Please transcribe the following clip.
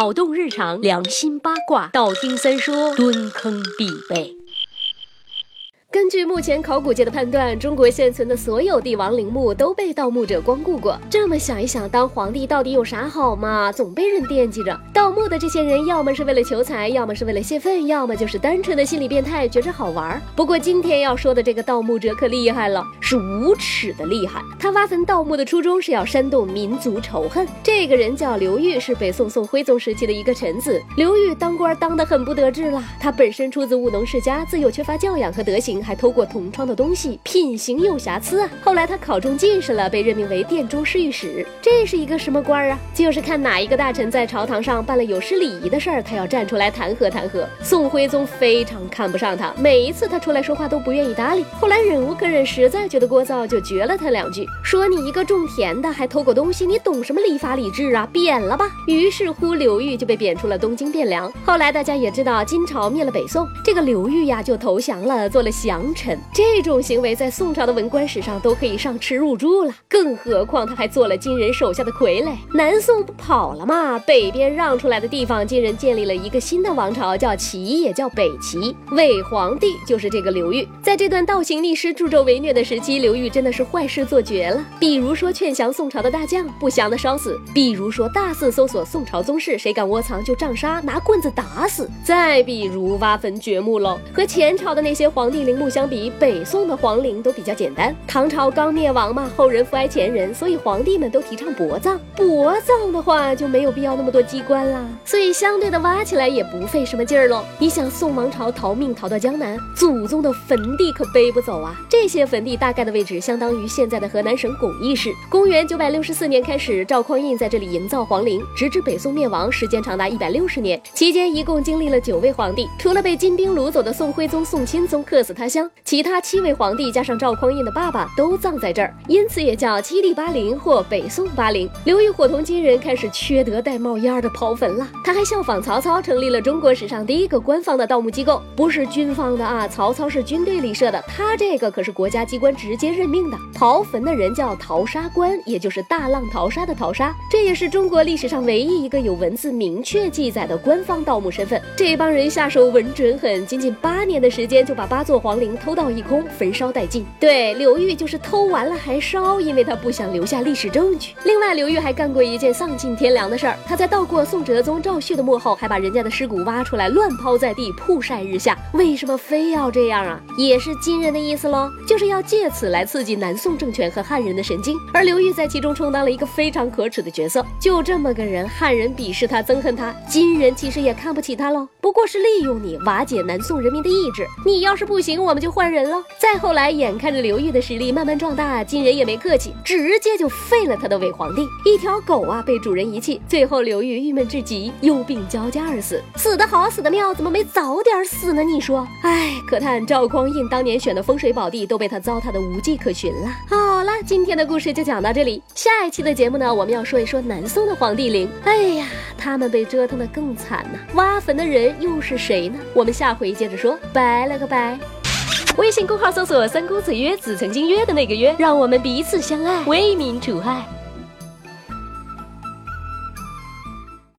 脑洞日常，良心八卦，道听三说，蹲坑必备。根据目前考古界的判断，中国现存的所有帝王陵墓都被盗墓者光顾过。这么想一想，当皇帝到底有啥好嘛？总被人惦记着。盗墓的这些人，要么是为了求财，要么是为了泄愤，要么就是单纯的心理变态，觉着好玩。不过今天要说的这个盗墓者可厉害了，是无耻的厉害。他挖坟盗墓的初衷是要煽动民族仇恨。这个人叫刘裕，是北宋宋徽宗时期的一个臣子。刘裕当官当得很不得志了，他本身出自务农世家，自幼缺乏教养和德行，还偷过同窗的东西，品行有瑕疵啊。后来他考中进士了，被任命为殿中侍御史。这是一个什么官啊？就是看哪一个大臣在朝堂上办了有失礼仪的事儿，他要站出来弹劾弹劾。宋徽宗非常看不上他，每一次他出来说话都不愿意搭理。后来忍无可忍，实在觉得聒噪，就绝了他两句，说你一个种田的还偷过东西，你懂什么礼法礼制啊？贬了吧。于是乎刘裕就被贬出了东京汴梁。后来大家也知道，金朝灭了北宋，这个刘裕呀就投降了，做了降臣。这种行为在宋朝的文官史上都可以上耻辱柱了，更何况他还做了金人手下的傀儡。南宋不跑了吗？北边让出来的地方，金人建立了一个新的王朝，叫齐，也叫北齐。伪皇帝就是这个刘裕。在这段倒行逆施、助纣为虐的时期，刘裕真的是坏事做绝了。比如说劝降宋朝的大将，不降的烧死；比如说大肆搜索宋朝宗室，谁敢窝藏就杖杀，拿棍子打死；再比如挖坟掘墓喽。和前朝的那些皇帝陵墓相比，北宋的皇陵都比较简单。唐朝刚灭亡嘛，后人扶哀前人，所以皇帝们都提倡薄葬。薄葬的话就没有必要那么多机关啦，所以相对的挖起来也不费什么劲儿咯。你想宋王朝逃命逃到江南，祖宗的坟地可背不走啊。这些坟地大概的位置相当于现在的河南省巩义市。公元964年开始，赵匡胤在这里营造皇陵，直至北宋灭亡，时间长达160年。期间一共经历了9位皇帝，除了被金兵掳走的宋徽宗、宋钦宗客死他乡，其他7位皇帝加上赵匡胤的爸爸都葬在这儿，因此也叫七帝八陵或北宋八陵。刘裕伙同金人开始缺德带冒烟的刨坟了。他还效仿曹操，成立了中国史上第一个官方的盗墓机构，不是军方的啊，曹操是军队里设的，他这个可是国家机关直接任命的。刨坟的人叫淘沙官，也就是大浪淘沙的淘沙，这也是中国历史上唯一一个有文字明确记载的官方盗墓身份。这帮人下手稳准狠，仅仅8年的时间就把8座皇陵偷盗一空，焚烧殆尽。对，刘裕就是偷完了还烧，因为他不想留下历史证据。另外，刘裕还干过一件丧尽天良的事儿，他在盗过宋哲宗赵煦的墓后，还把人家的尸骨挖出来乱抛在地，曝晒日下。为什么非要这样啊？也是金人的意思咯，就是要借此来刺激南宋政权和汉人的神经。而刘裕在其中充当了一个非常可耻的角色。就这么个人，汉人鄙视他，憎恨他，金人其实也看不起他咯，不过是利用你瓦解南宋人民的意志。你要是不行，我们就换人了。再后来，眼看着刘裕的实力慢慢壮大，金人也没客气，直接就废了他的伪皇帝。一条狗啊，被主人遗弃，最后刘裕郁闷至极，忧病交加而死。死得好，死得妙，怎么没早点死呢？你说，哎，可叹赵匡胤当年选的风水宝地都被他糟蹋的无迹可寻了。好了，今天的故事就讲到这里。下一期的节目呢，我们要说一说南宋的皇帝陵。哎呀，他们被折腾得更惨呢。挖坟的人又是谁呢？我们下回接着说，拜了个拜。微信公号搜索3公子约，子曾经约的那个约，让我们彼此相爱，为民除害。